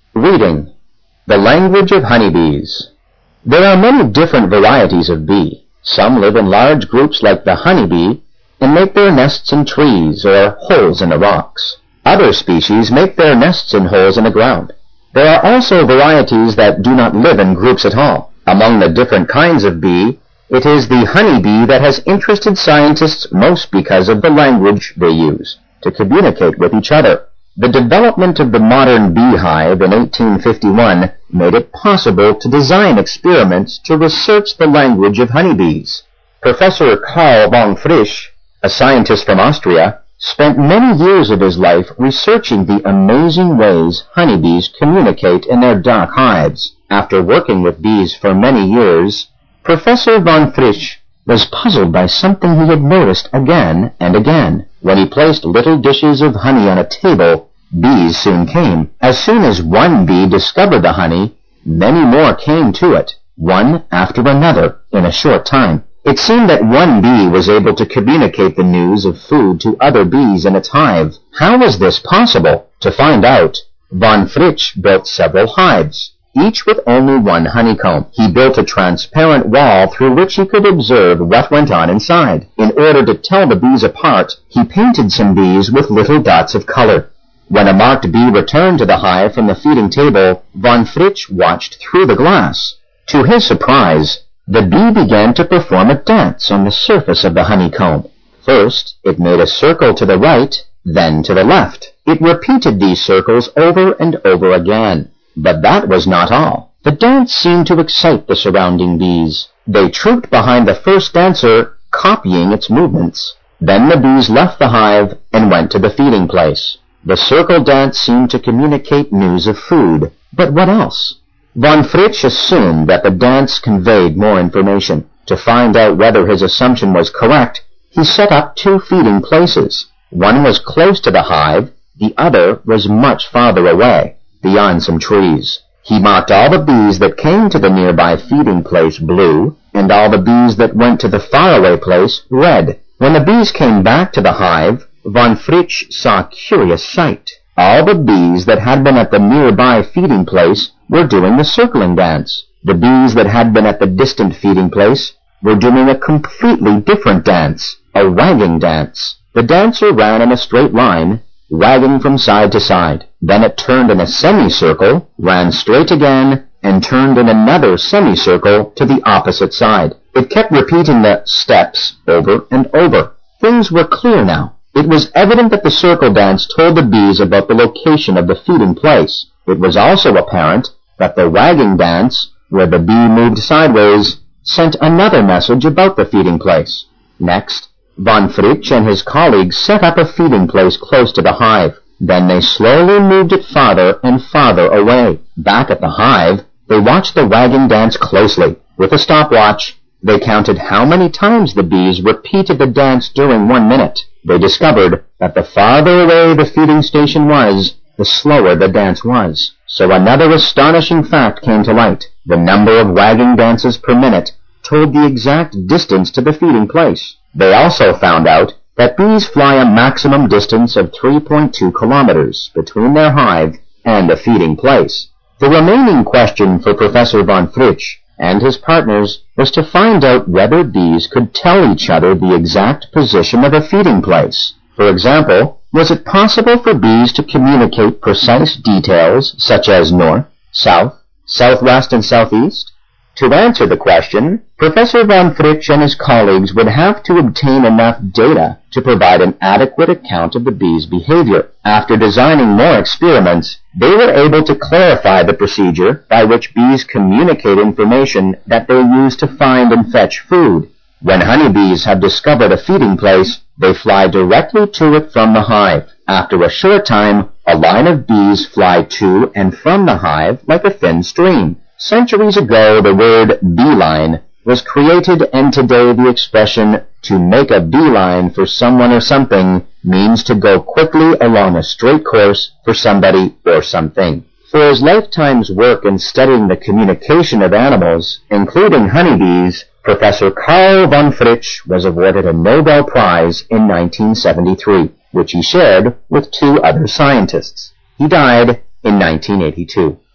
Reading. The language of honeybees. There are many different varieties of bee. Some live in large groups like the honeybee and make their nests in trees or holes in the rocks. Other species make their nests in holes in the ground. There are also varieties that do not live in groups at all. Among the different kinds of bee, it is the honeybee that has interested scientists most because of the language they use to communicate with each other. The development of the modern beehive in 1851 made it possible to design experiments to research the language of honeybees. Professor Karl von Frisch, a scientist from Austria, spent many years of his life researching the amazing ways honeybees communicate in their dark hives. After working with bees for many years, Professor von Frisch was puzzled by something he had noticed again and again. When he placed little dishes of honey on a table, bees soon came. As soon as one bee discovered the honey, many more came to it, one after another, in a short time. It seemed that one bee was able to communicate the news of food to other bees in its hive. How was this possible? To find out, von Frisch built several hives, each with only one honeycomb. He built a transparent wall through which he could observe what went on inside. In order to tell the bees apart, he painted some bees with little dots of color. When a marked bee returned to the hive from the feeding table, von Frisch watched through the glass. To his surprise, the bee began to perform a dance on the surface of the honeycomb. First, it made a circle to the right, then to the left. It repeated these circles over and over again. But that was not all. The dance seemed to excite the surrounding bees. They trooped behind the first dancer, copying its movements. Then the bees left the hive and went to the feeding place. The circle dance seemed to communicate news of food. But what else? Von Frisch assumed that the dance conveyed more information. To find out whether his assumption was correct, he set up two feeding places. One was close to the hive, the other was much farther away, beyond some trees. He marked all the bees that came to the nearby feeding place blue, and all the bees that went to the faraway place red. When the bees came back to the hive, von Frisch saw a curious sight. All the bees that had been at the nearby feeding place were doing the circling dance. The bees that had been at the distant feeding place were doing a completely different dance, a wagging dance. The dancer ran in a straight line, wagging from side to side. Then it turned in a semicircle, ran straight again, and turned in another semicircle to the opposite side. It kept repeating the steps over and over. Things were clear now. It was evident that the circle dance told the bees about the location of the feeding place. It was also apparent that the wagging dance, where the bee moved sideways, sent another message about the feeding place. Next, von Frisch and his colleagues set up a feeding place close to the hive. Then they slowly moved it farther and farther away. Back at the hive, they watched the wagging dance closely. With a stopwatch, they counted how many times the bees repeated the dance during 1 minute. They discovered that the farther away the feeding station was, the slower the dance was. So another astonishing fact came to light. The number of wagging dances per minute told the exact distance to the feeding place. They also found out that bees fly a maximum distance of 3.2 kilometers between their hive and the feeding place. The remaining question for Professor von Frisch and his partners was to find out whether bees could tell each other the exact position of a feeding place. For example, was it possible for bees to communicate precise details such as north, south, southwest, and southeast? To answer the question, Professor von Frisch and his colleagues would have to obtain enough data to provide an adequate account of the bees' behavior. After designing more experiments, they were able to clarify the procedure by which bees communicate information that they use to find and fetch food. When honeybees have discovered a feeding place, they fly directly to it from the hive. After a short time, a line of bees fly to and from the hive like a thin stream. Centuries ago, the word beeline was created, and today the expression to make a beeline for someone or something means to go quickly along a straight course for somebody or something. For his lifetime's work in studying the communication of animals, including honeybees, Professor Karl von Frisch was awarded a Nobel Prize in 1973, which he shared with 2 other scientists. He died in 1982.